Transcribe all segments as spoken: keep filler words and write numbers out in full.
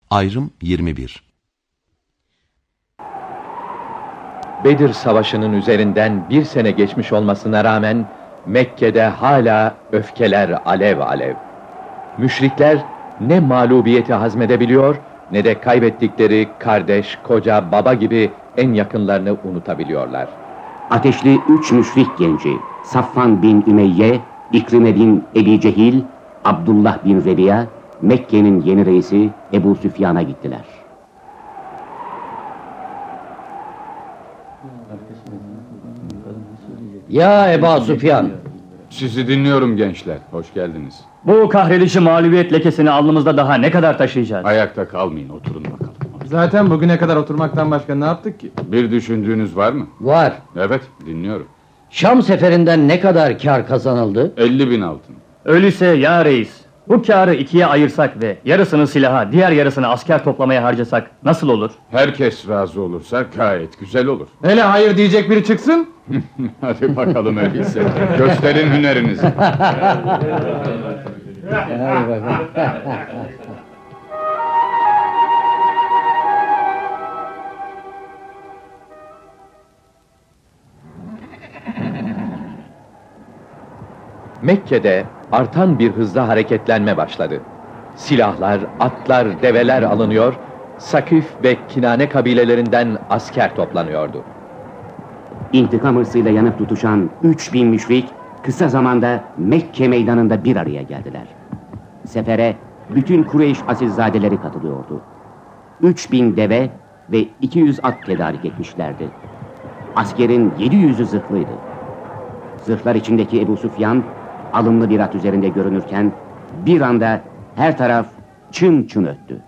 Ayrım yirmi bir. Bedir Savaşı'nın üzerinden bir sene geçmiş olmasına rağmen Mekke'de hala öfkeler alev alev. Müşrikler ne mağlubiyeti hazmedebiliyor ne de kaybettikleri kardeş, koca, baba gibi en yakınlarını unutabiliyorlar. Ateşli üç müşrik genci, Safvan bin Ümeyye, İkrime bin Ebi Cehil, Abdullah bin Rebiya, Mekke'nin yeni reisi Ebu Süfyan'a gittiler. Ya Ebu Süfyan! Sizi dinliyorum gençler, hoş geldiniz. Bu kahredici mağlubiyet lekesini alnımızda daha ne kadar taşıyacağız? Ayakta kalmayın, oturun bakalım. Zaten bugüne kadar oturmaktan başka ne yaptık ki? Bir düşündüğünüz var mı? Var. Evet, dinliyorum. Şam seferinden ne kadar kar kazanıldı? elli bin altın. Öyleyse ya reis, bu kârı ikiye ayırsak ve yarısını silaha, diğer yarısını asker toplamaya harcasak nasıl olur? Herkes razı olursa gayet güzel olur. Hele hayır diyecek biri çıksın. Hadi bakalım öyleyse. Gösterin hünerinizi. Hadi bakalım. Mekke'de artan bir hızla hareketlenme başladı. Silahlar, atlar, develer alınıyor, Sakif ve Kinane kabilelerinden asker toplanıyordu. İntikam hırsıyla yanıp tutuşan üç bin müşrik kısa zamanda Mekke meydanında bir araya geldiler. Sefere bütün Kureyş asilzadeleri katılıyordu. Üç bin deve ve iki yüz at tedarik etmişlerdi. Askerin yedi yüzü zırhlıydı. Zırhlar içindeki Ebu Süfyan alımlı bir at üzerinde görünürken bir anda her taraf çın çın öttü.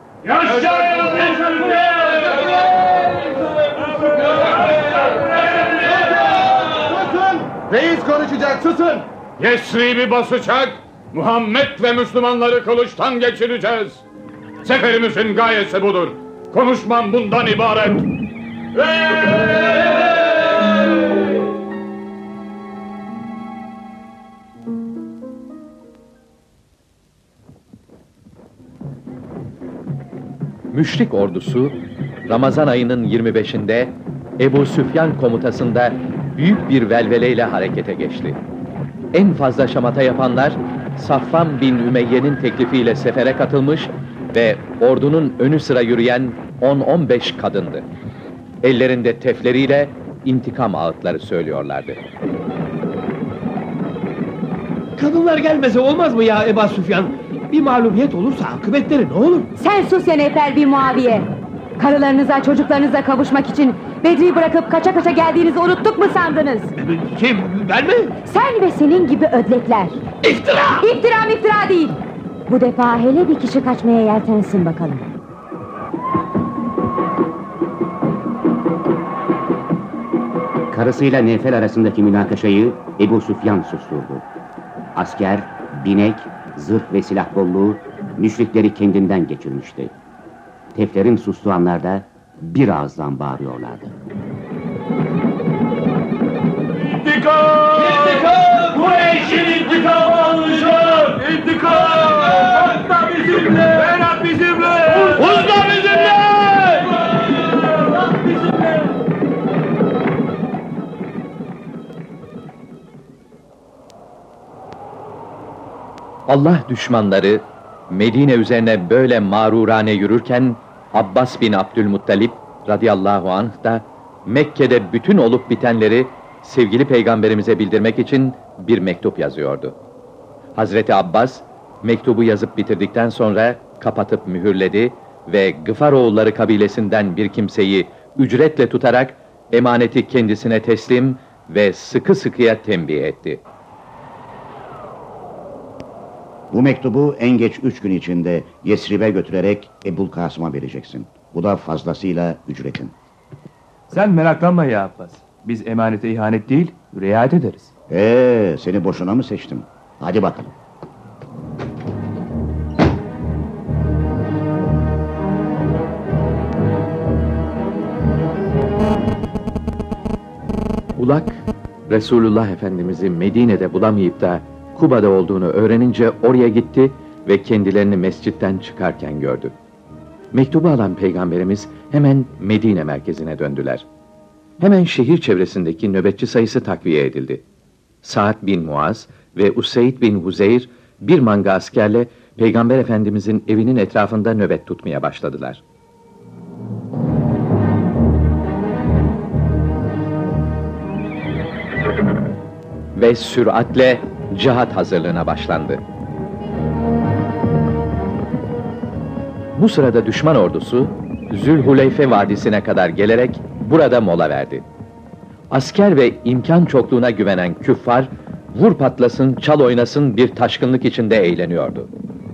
Reis konuşacak, susun! Yesrib'i basacak, Muhammed ve Müslümanları kılıçtan geçireceğiz. Seferimizin gayesi budur. Konuşmam bundan ibaret. Müşrik ordusu Ramazan ayının yirmi beşinde Ebu Süfyan komutasında büyük bir velveleyle harekete geçti. En fazla şamata yapanlar Safvan bin Ümeyye'nin teklifiyle sefere katılmış ve ordunun önü sıra yürüyen on on beş kadındı. Ellerinde tefleriyle intikam ağıtları söylüyorlardı. Kadınlar gelmese olmaz mı ya Ebu Süfyan? Bir mağlubiyet olursa akıbetleri ne olur? Sen sus ya Nefer bir Muaviye! Karılarınıza, çocuklarınıza kavuşmak için Bedri'yi bırakıp kaça kaça geldiğinizi unuttuk mu sandınız? Kim, ben mi? Sen ve senin gibi ödlekler! İftira! İftira iftira değil! Bu defa hele bir kişi kaçmaya yeltensin bakalım. Karısıyla Nefel arasındaki münakaşayı Ebu Süfyan susturdu. Asker, binek, zırh ve silah bolluğu müşrikleri kendinden geçirmişti. Teflerin sustuğu anlarda bir ağızdan bağırıyorlardı. İntikam! İntikam! Kureyş'in intikamı alınacak! İntikam! Uzla bizimle! Berat bizimle! Uzla bizimle! Berat bizimle! Allah düşmanları Medine üzerine böyle mağrurane yürürken Abbas bin Abdülmuttalip radıyallahu anh da Mekke'de bütün olup bitenleri sevgili peygamberimize bildirmek için bir mektup yazıyordu. Hazreti Abbas mektubu yazıp bitirdikten sonra kapatıp mühürledi ve Gıfaroğulları kabilesinden bir kimseyi ücretle tutarak emaneti kendisine teslim ve sıkı sıkıya tembih etti. Bu mektubu en geç üç gün içinde Yesrib'e götürerek Ebul Kasım'a vereceksin. Bu da fazlasıyla ücretin. Sen meraklanma ya Abbas. Biz emanete ihanet değil, riayet ederiz. Ee, seni boşuna mı seçtim? Hadi bakalım. Ulak, Resulullah Efendimiz'i Medine'de bulamayıp da Kuba'da olduğunu öğrenince oraya gitti ve kendilerini mescitten çıkarken gördü. Mektubu alan Peygamberimiz hemen Medine merkezine döndüler. Hemen şehir çevresindeki nöbetçi sayısı takviye edildi. Sa'd bin Muaz ve Useyd bin Huzeyr bir manga askerle Peygamber Efendimizin evinin etrafında nöbet tutmaya başladılar. Ve süratle cihat hazırlığına başlandı. Bu sırada düşman ordusu Zülhuleyfe Vadisi'ne kadar gelerek burada mola verdi. Asker ve imkan çokluğuna güvenen küffar, vur patlasın, çal oynasın bir taşkınlık içinde eğleniyordu.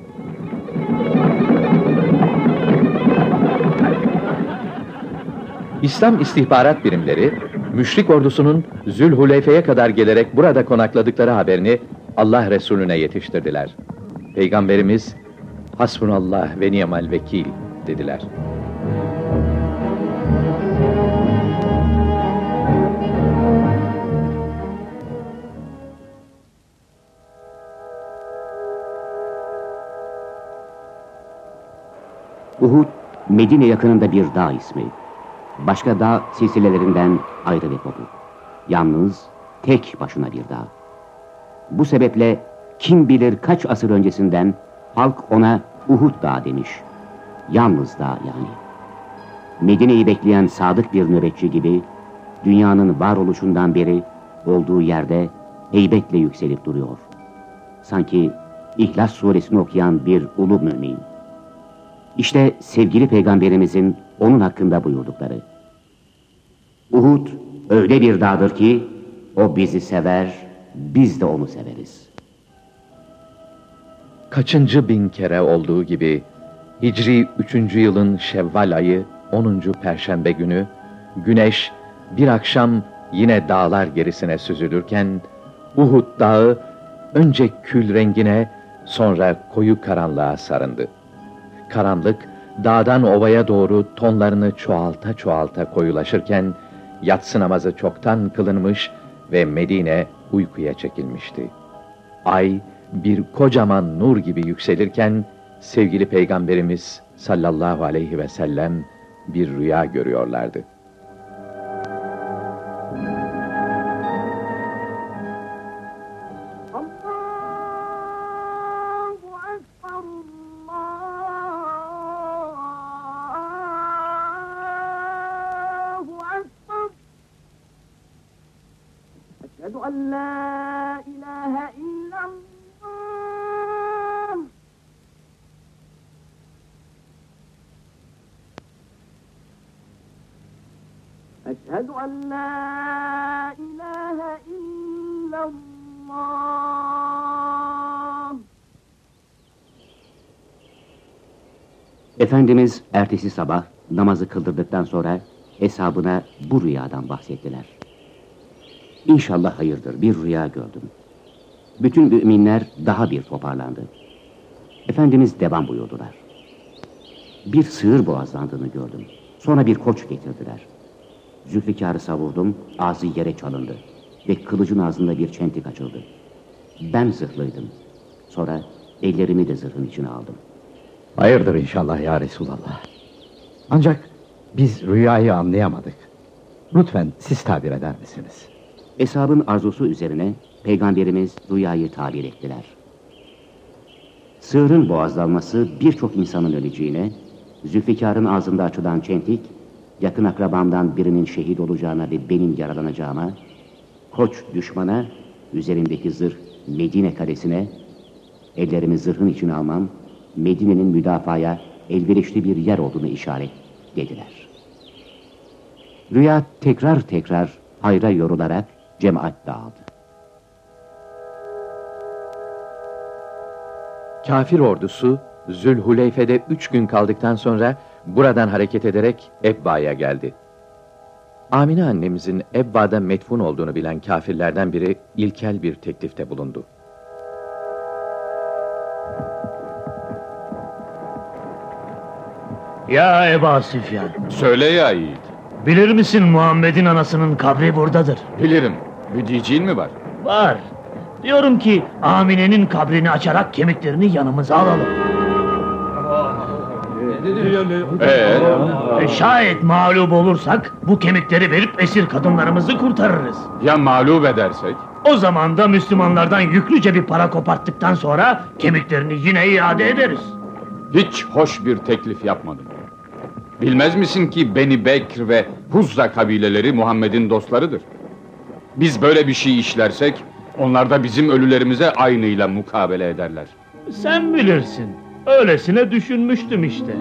İslam istihbarat birimleri, müşrik ordusunun Zülhuleyfe'ye kadar gelerek burada konakladıkları haberini Allah Resulüne yetiştirdiler. Peygamberimiz, "Hasbunallah ve ni'mel vekil" dediler. Uhud, Medine yakınında bir dağ ismi. Başka dağ silsilelerinden ayrı ve kopuk. Yalnız, tek başına bir dağ. Bu sebeple kim bilir kaç asır öncesinden halk ona Uhud Dağı demiş. Yalnız dağ yani. Medine'yi bekleyen sadık bir nöbetçi gibi dünyanın varoluşundan beri olduğu yerde heybetle yükselip duruyor. Sanki İhlas suresini okuyan bir ulu mümin. İşte sevgili Peygamberimizin onun hakkında buyurdukları. Uhud öyle bir dağdır ki o bizi sever, biz de onu severiz. Kaçıncı bin kere olduğu gibi Hicri üçüncü yılın Şevval ayı onuncu Perşembe günü güneş bir akşam yine dağlar gerisine süzülürken Uhud dağı önce kül rengine sonra koyu karanlığa sarındı. Karanlık dağdan ovaya doğru tonlarını çoğalta çoğalta koyulaşırken yatsı namazı çoktan kılınmış ve Medine uykuya çekilmişti. Ay bir kocaman nur gibi yükselirken sevgili Peygamberimiz sallallahu aleyhi ve sellem bir rüya görüyorlardı. أشهد أن لا إله إلا الله أشهد أن لا إله إلا الله. Efendimiz ertesi sabah namazı kıldırdıktan sonra hesabına bu rüyadan bahsettiler. İnşallah hayırdır, bir rüya gördüm. Bütün müminler daha bir toparlandı. Efendimiz devam buyurdular. Bir sığır boğazlandığını gördüm. Sonra bir koç getirdiler. Zülfikar'ı savurdum, ağzı yere çalındı. Ve kılıcın ağzında bir çentik açıldı. Ben zırhlıydım. Sonra ellerimi de zırhın içine aldım. Hayırdır inşallah ya Resulallah. Ancak biz rüyayı anlayamadık. Lütfen siz tabir eder misiniz? Eshabın arzusu üzerine Peygamberimiz rüyayı tabir ettiler. Sığırın boğazlanması birçok insanın öleceğine, Zülfikar'ın ağzında açılan çentik, yakın akrabamdan birinin şehit olacağına ve benim yaralanacağıma, koç düşmana, üzerindeki zırh Medine kalesine, ellerimi zırhın içine almam, Medine'nin müdafaya elverişli bir yer olduğunu işaret dediler. Rüya tekrar tekrar hayra yorularak cemaat dağıldı. Kafir ordusu Zülhuleyfe'de üç gün kaldıktan sonra buradan hareket ederek Ebba'ya geldi. Amine annemizin Ebba'da metfun olduğunu bilen kafirlerden biri ilkel bir teklifte bulundu. Ya Ebu Süfyan, Söyle ya Yiğit. bilir misin Muhammed'in anasının kabri buradadır? Bilirim. Bir diyeceğin mi var? Var. Diyorum ki Amine'nin kabrini açarak kemiklerini yanımıza alalım. Ee, E, şayet mağlup olursak bu kemikleri verip esir kadınlarımızı kurtarırız. ya mağlup edersek? O zaman da Müslümanlardan yüklüce bir para koparttıktan sonra kemiklerini yine iade ederiz. Hiç hoş bir teklif yapmadım. Bilmez misin ki Beni Bekr ve Huzza kabileleri Muhammed'in dostlarıdır. Biz böyle bir şey işlersek, onlar da bizim ölülerimize aynıyla mukabele ederler. Sen bilirsin. Öylesine düşünmüştüm işte.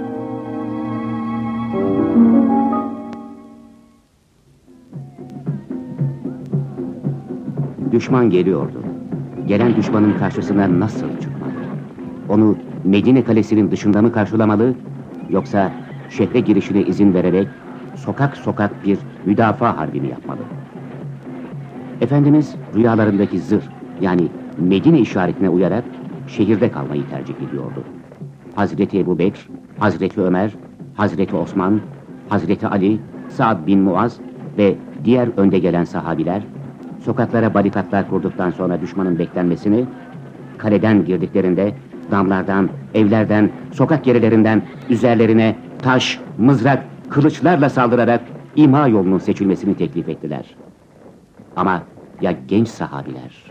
Düşman geliyordu. Gelen düşmanın karşısına nasıl çıkmalı? Onu Medine kalesinin dışında mı karşılamalı, yoksa şehre girişine izin vererek sokak sokak bir müdafaa harbi mi yapmalı? Efendimiz rüyalarındaki zırh, yani Medine işaretine uyarak şehirde kalmayı tercih ediyordu. Hazreti Ebu Bekr, Hazreti Ömer, Hazreti Osman, Hazreti Ali, Sa'd bin Muaz ve diğer önde gelen sahabiler sokaklara barikatlar kurduktan sonra düşmanın beklenmesini, kaleden girdiklerinde damlardan, evlerden, sokak yerlerinden üzerlerine taş, mızrak, kılıçlarla saldırarak imha yolunun seçilmesini teklif ettiler. Ama ya genç sahabiler?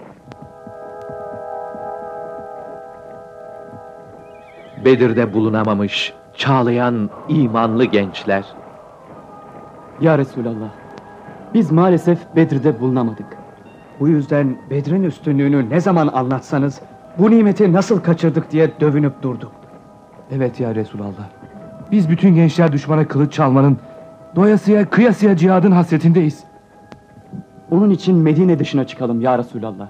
Bedir'de bulunamamış, çağlayan imanlı gençler. Ya Resulallah, biz maalesef Bedir'de bulunamadık. Bu yüzden Bedir'in üstünlüğünü ne zaman anlatsanız, bu nimeti nasıl kaçırdık diye dövünüp durduk. Evet ya Resulallah. Biz bütün gençler düşmana kılıç çalmanın, doyasıya kıyasıya cihadın hasretindeyiz. Onun için Medine dışına çıkalım ya Resulallah.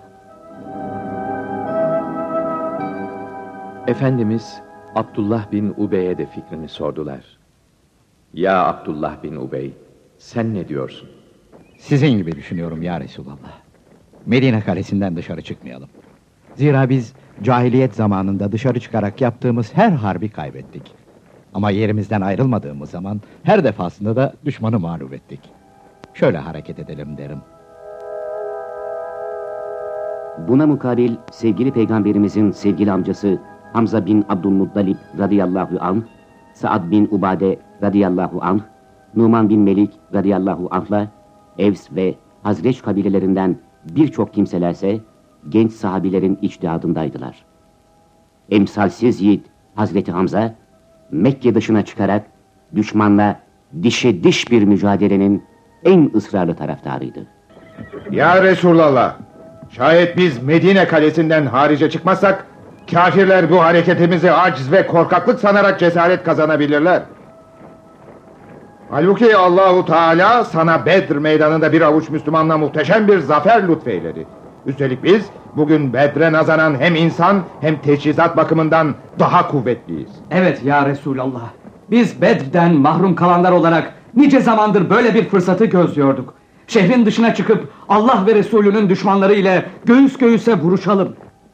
Efendimiz Abdullah bin Ubey'e de fikrini sordular. Ya Abdullah bin Ubey, sen ne diyorsun? Sizin gibi düşünüyorum ya Resulallah. Medine kalesinden dışarı çıkmayalım. Zira biz cahiliyet zamanında dışarı çıkarak yaptığımız her harbi kaybettik. Ama yerimizden ayrılmadığımız zaman her defasında da düşmanı mağlup ettik. Şöyle hareket edelim derim. Buna mukabil sevgili peygamberimizin sevgili amcası Hamza bin Abdülmuttalib radıyallahu anh, Sa'd bin Ubade radıyallahu anh, Numan bin Melik radıyallahu anh'la Evs ve Hazreç kabilelerinden birçok kimselerse genç sahabilerin içtihadındaydılar. Emsalsiz yiğit Hazreti Hamza, Mekke dışına çıkarak düşmanla dişe diş bir mücadelenin en ısrarlı taraftarıydı. Ya Resulallah, şayet biz Medine kalesinden harice çıkmazsak, kafirler bu hareketimizi aciz ve korkaklık sanarak cesaret kazanabilirler. Halbuki Allahu Teala sana Bedr meydanında bir avuç Müslümanla muhteşem bir zafer lütfeyledi. Üstelik biz bugün Bedr'e nazaran hem insan hem teçhizat bakımından daha kuvvetliyiz. Evet ya Resulallah. Biz Bedir'den mahrum kalanlar olarak nice zamandır böyle bir fırsatı gözlüyorduk. Şehrin dışına çıkıp Allah ve Resulünün düşmanları ile göğüs göğüse vuruşalım.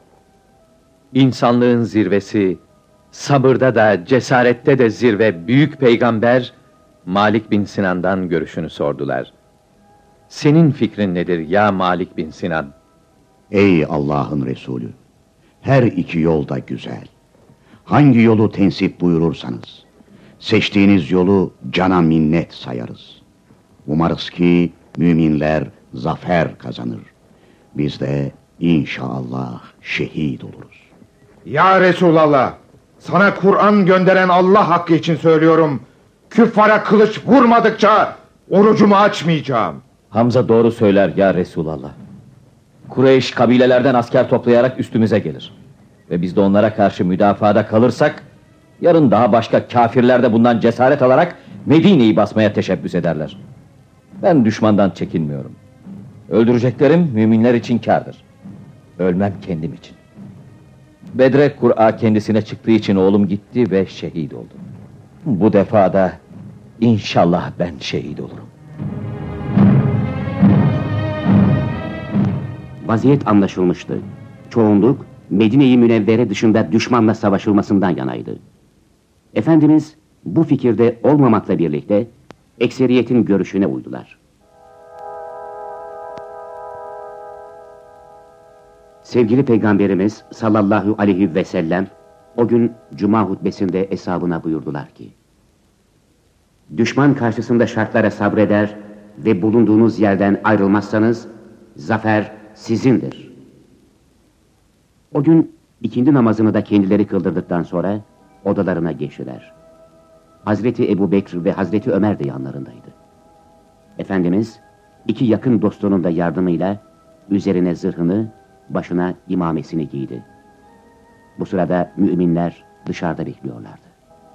İnsanlığın zirvesi, sabırda da cesarette de zirve büyük peygamber Malik bin Sinan'dan görüşünü sordular. Senin fikrin nedir ya Malik bin Sinan? Ey Allah'ın Resulü! Her iki yol da güzel. Hangi yolu tensip buyurursanız, seçtiğiniz yolu cana minnet sayarız. Umarız ki müminler zafer kazanır. Biz de inşallah şehit oluruz. Ya Resulallah, sana Kur'an gönderen Allah hakkı için söylüyorum. Küffara kılıç vurmadıkça orucumu açmayacağım. Hamza doğru söyler ya Resulallah. Kureyş kabilelerden asker toplayarak üstümüze gelir. Ve biz de onlara karşı müdafaada kalırsak, yarın daha başka kafirler de bundan cesaret alarak Medine'yi basmaya teşebbüs ederler. Ben düşmandan çekinmiyorum. Öldüreceklerim müminler için kârdır. Ölmem kendim için. Bedre Kur'a kendisine çıktığı için oğlum gitti ve şehit oldu. Bu defa da inşallah ben şehit olurum. Vaziyet anlaşılmıştı. Çoğunluk Medine-i Münevvere dışında düşmanla savaşılmasından yanaydı. Efendimiz bu fikirde olmamakla birlikte ekseriyetin görüşüne uydular. Sevgili Peygamberimiz sallallahu aleyhi ve sellem O gün Cuma hutbesinde eshabına buyurdular ki, düşman karşısında şartlara sabreder ve bulunduğunuz yerden ayrılmazsanız, zafer sizindir. O gün ikindi namazını da kendileri kıldırdıktan sonra odalarına geçtiler. Hazreti Ebu Bekr ve Hazreti Ömer de yanlarındaydı. Efendimiz, iki yakın dostunun da yardımıyla üzerine zırhını, başına imamesini giydi. Bu sırada müminler dışarıda bekliyorlardı.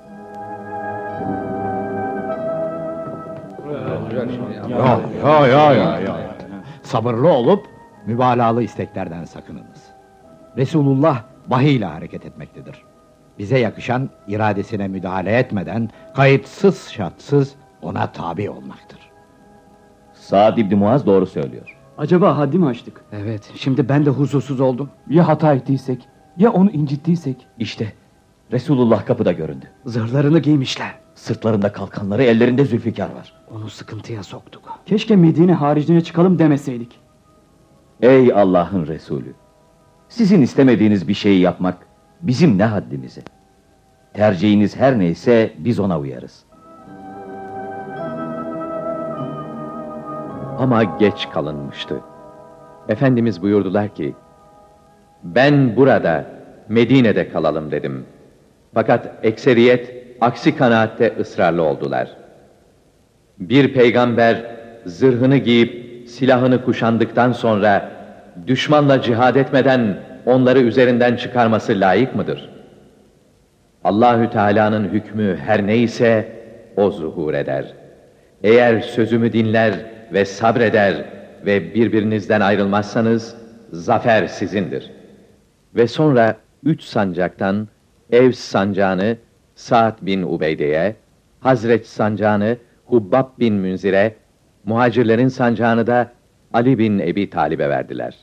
Ya ya ya ya ya. Sabırlı olup mübalağalı isteklerden sakınınız. Resulullah vahiy ile hareket etmektedir. Bize yakışan iradesine müdahale etmeden kayıtsız şartsız ona tabi olmaktır. Sa'd İbni Muaz doğru söylüyor. Acaba haddi mi aştık? Evet, şimdi ben de huzursuz oldum. Ya hata ettiysek, ya onu incittiysek? İşte Resulullah kapıda göründü. Zırhlarını giymişler. Sırtlarında kalkanları, ellerinde zülfikar var. Onu sıkıntıya soktuk. Keşke Medine haricine çıkalım demeseydik. Ey Allah'ın Resulü! Sizin istemediğiniz bir şeyi yapmak bizim ne haddimize? Tercihiniz her neyse biz ona uyarız. Ama geç kalınmıştı. Efendimiz buyurdular ki, ben burada, Medine'de kalalım dedim. Fakat ekseriyet aksi kanaatte ısrarlı oldular. Bir peygamber zırhını giyip silahını kuşandıktan sonra düşmanla cihad etmeden onları üzerinden çıkarması layık mıdır? Allahü Teala'nın hükmü her neyse o zuhur eder. Eğer sözümü dinler ve sabreder ve birbirinizden ayrılmazsanız zafer sizindir. Ve sonra üç sancaktan Evs sancağını Sa'd bin Ubeyde'ye, Hazreç sancağını Hubbab bin Münzir'e, muhacirlerin sancağını da Ali bin Ebi Talib'e verdiler.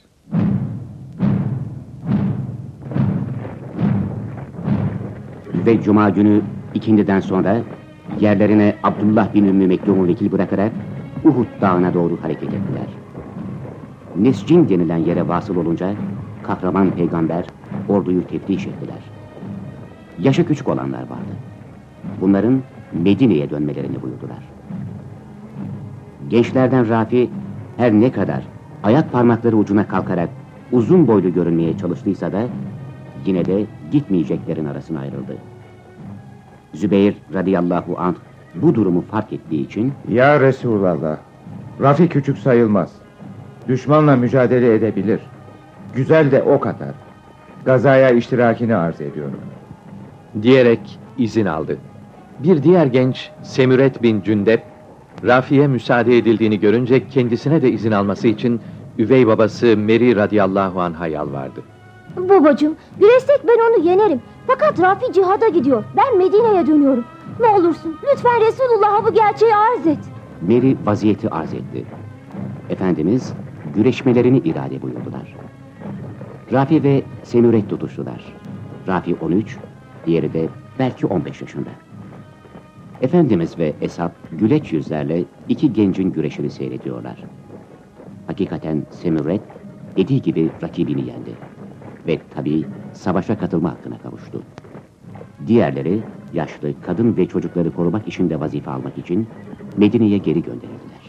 Ve Cuma günü ikindiden sonra yerlerine Abdullah bin Ümmü Mektum'u vekil bırakarak Uhud dağına doğru hareket ettiler. Nescin denilen yere vasıl olunca kahraman peygamber orduyu teftiş ettiler. Yaşı küçük olanlar vardı. Bunların Medine'ye dönmelerini buyurdular. Gençlerden Rafi her ne kadar ayak parmakları ucuna kalkarak uzun boylu görünmeye çalıştıysa da yine de gitmeyeceklerin arasına ayrıldı. Zübeyir radıyallahu anh bu durumu fark ettiği için Ya Resulallah, Rafi küçük sayılmaz. Düşmanla mücadele edebilir. Güzel de ok atar. Gazaya iştirakini arz ediyorum diyerek izin aldı. Bir diğer genç Semüret bin Cündep, Rafi'ye müsaade edildiğini görünce kendisine de izin alması için üvey babası Meri radıyallahu anh'a yalvardı. Babacığım, güreşsek ben onu yenerim. Fakat Rafi cihada gidiyor. Ben Medine'ye dönüyorum. Ne olursun, lütfen Resulullah'a bu gerçeği arz et. Meri vaziyeti arz etti. Efendimiz güreşmelerini irade buyurdular. Rafi ve Semüret tutuştular. Rafi on üç, diğeri de belki on beş yaşında. Efendimiz ve Eshab güleç yüzlerle iki gencin güreşini seyrediyorlar. Hakikaten Semüret dediği gibi rakibini yendi. Ve tabii savaşa katılma hakkına kavuştu. Diğerleri yaşlı, kadın ve çocukları korumak için de vazife almak için Medine'ye geri gönderildiler.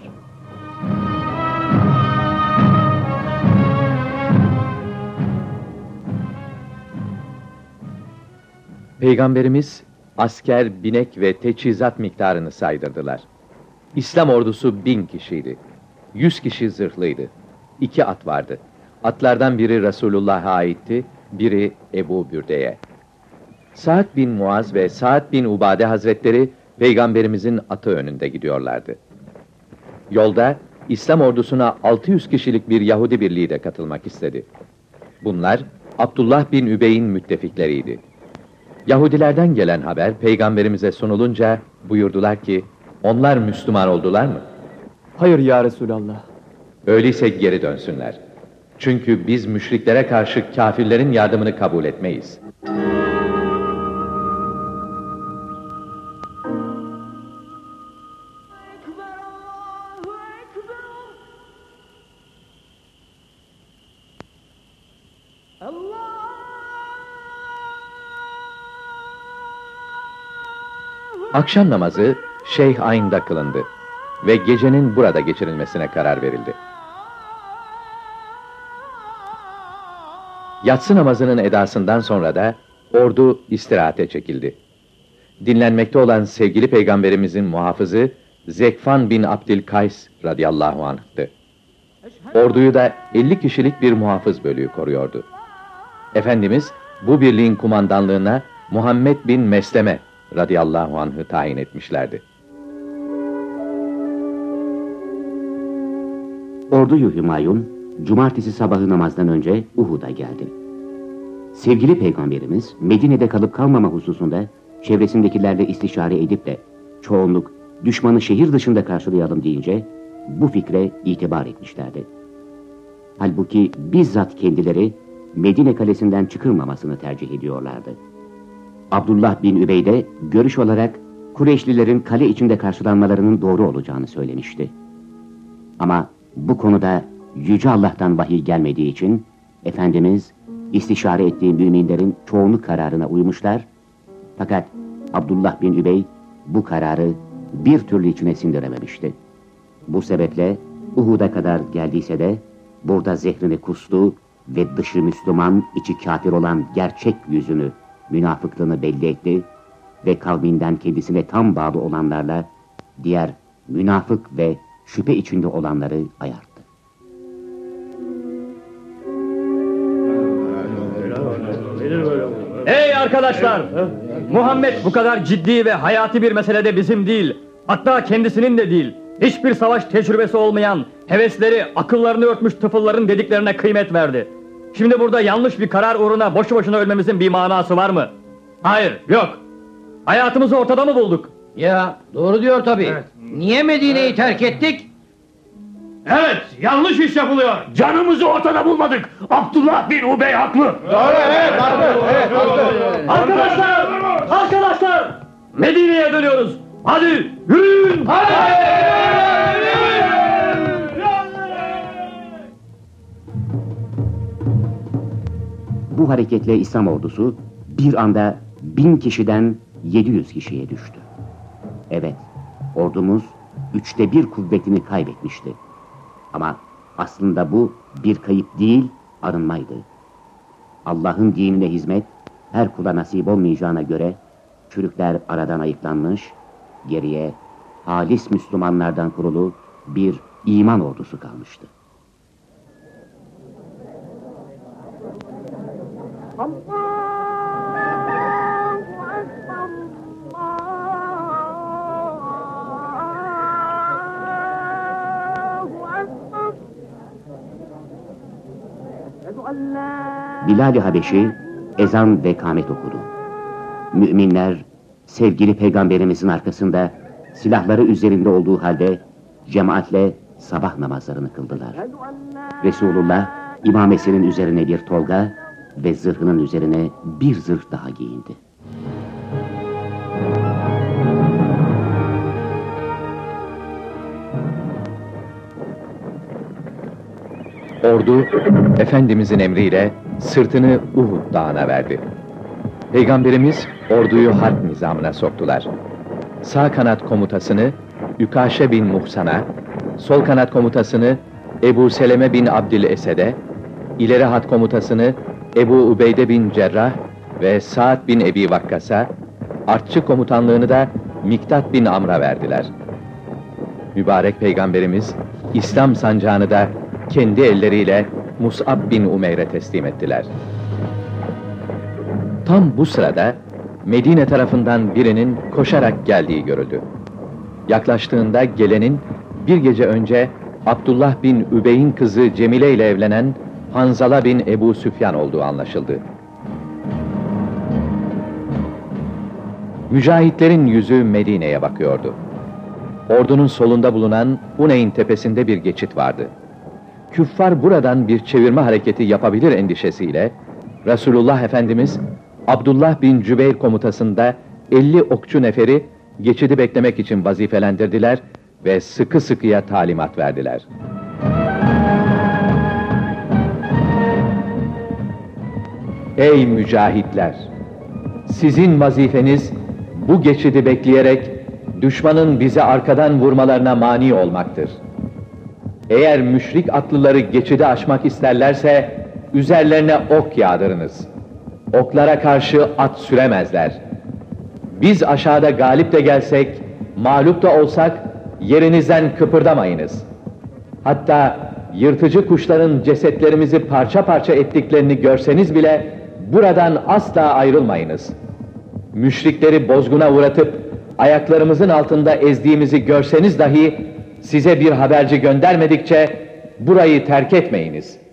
Peygamberimiz asker, binek ve teçhizat miktarını saydırdılar. İslam ordusu bin kişiydi. Yüz kişi zırhlıydı. İki at vardı. Atlardan biri Resulullah'a aitti, biri Ebu Bürde'ye. Sa'd bin Muaz ve Sa'd bin Ubade Hazretleri Peygamberimizin atı önünde gidiyorlardı. Yolda İslam ordusuna altı yüz kişilik bir Yahudi birliği de katılmak istedi. Bunlar Abdullah bin Übey'in müttefikleriydi. Yahudilerden gelen haber Peygamberimize sunulunca buyurdular ki, onlar Müslüman oldular mı? Hayır ya Resulallah. Öyleyse geri dönsünler. Çünkü biz müşriklere karşı kâfirlerin yardımını kabul etmeyiz. Akşam namazı Şeyh Ayn'da kılındı ve gecenin burada geçirilmesine karar verildi. Yatsı namazının edasından sonra da ordu istirahate çekildi. Dinlenmekte olan sevgili Peygamberimizin muhafızı Zekfan bin Abdülkays radıyallahu anh'tı. Orduyu da elli kişilik bir muhafız bölüğü koruyordu. Efendimiz bu birliğin kumandanlığına Muhammed bin Mesleme radıyallahu anh'ı tayin etmişlerdi. Ordu-yu Hümayun, cumartesi sabahı namazdan önce Uhud'a geldi. Sevgili Peygamberimiz, Medine'de kalıp kalmama hususunda çevresindekilerle istişare edip de çoğunluk düşmanı şehir dışında karşılayalım deyince bu fikre itibar etmişlerdi. Halbuki bizzat kendileri Medine kalesinden çıkılmamasını tercih ediyorlardı. Abdullah bin Übey de görüş olarak Kureyşlilerin kale içinde karşılanmalarının doğru olacağını söylemişti. Ama bu konuda Yüce Allah'tan vahiy gelmediği için Efendimiz istişare ettiği müminlerin çoğunluk kararına uymuşlar. Fakat Abdullah bin Übey bu kararı bir türlü içine sindirememişti. Bu sebeple Uhud'a kadar geldiyse de burada zehrini kustu ve dışı Müslüman, içi kafir olan gerçek yüzünü, münafıklığını belli etti ve kavminden kendisine tam bağlı olanlarla diğer münafık ve şüphe içinde olanları ayarttı. Ey arkadaşlar! Muhammed bu kadar ciddi ve hayati bir meselede bizim değil, hatta kendisinin de değil, hiçbir savaş tecrübesi olmayan, hevesleri, akıllarını örtmüş tıfılların dediklerine kıymet verdi. Şimdi burada yanlış bir karar uğruna boşu boşuna ölmemizin bir manası var mı? Hayır, yok. Hayatımızı ortada mı bulduk? Ya, doğru diyor tabii. Evet. Niye Medine'yi terk ettik? Evet, yanlış iş yapılıyor. Canımızı ortada bulmadık. Abdullah bin Ubey haklı. Doğru, evet, haklı. Evet, haklı. Arkadaşlar, arkadaşlar! Medine'ye dönüyoruz. Hadi, yürüyün! Bu hareketle İslam ordusu bir anda bin kişiden yedi yüz kişiye düştü. Evet, ordumuz üçte bir kuvvetini kaybetmişti. Ama aslında bu bir kayıp değil, arınmaydı. Allah'ın dinine hizmet her kula nasip olmayacağına göre çürükler aradan ayıklanmış, geriye halis Müslümanlardan kurulu bir iman ordusu kalmıştı. Bilal-i Habeşi ezan ve kâmet okudu. Müminler sevgili Peygamberimizin arkasında silahları üzerinde olduğu halde cemaatle sabah namazlarını kıldılar. Resulullah imamesinin üzerine bir tolga ve zırhının üzerine bir zırh daha giyindi. Ordu, Efendimizin emriyle sırtını Uhud dağına verdi. Peygamberimiz orduyu harp nizamına soktular. Sağ kanat komutasını Ükaşe bin Muhsan'a, sol kanat komutasını Ebu Seleme bin Abdülesed'e, ileri hat komutasını Ebu Ubeyde bin Cerrah ve Sa'd bin Ebi Vakkas'a, artçı komutanlığını da Miktat bin Amr'a verdiler. Mübarek Peygamberimiz İslam sancağını da kendi elleriyle Mus'ab bin Umeyr'e teslim ettiler. Tam bu sırada Medine tarafından birinin koşarak geldiği görüldü. Yaklaştığında gelenin bir gece önce Abdullah bin Übey'in kızı Cemile ile evlenen Hanzala bin Ebu Süfyan olduğu anlaşıldı. Mücahitlerin yüzü Medine'ye bakıyordu. Ordunun solunda bulunan Huneyn tepesinde bir geçit vardı. Küffar buradan bir çevirme hareketi yapabilir endişesiyle Resulullah Efendimiz Abdullah bin Cübeyr komutasında elli okçu neferi geçidi beklemek için vazifelendirdiler ve sıkı sıkıya talimat verdiler. Ey mücahitler! Sizin vazifeniz bu geçidi bekleyerek düşmanın bizi arkadan vurmalarına mani olmaktır. Eğer müşrik atlıları geçidi aşmak isterlerse üzerlerine ok yağdırınız. Oklara karşı at süremezler. Biz aşağıda galip de gelsek, mağlup da olsak yerinizden kıpırdamayınız. Hatta yırtıcı kuşların cesetlerimizi parça parça ettiklerini görseniz bile buradan asla ayrılmayınız. Müşrikleri bozguna uğratıp ayaklarımızın altında ezdiğimizi görseniz dahi size bir haberci göndermedikçe burayı terk etmeyiniz.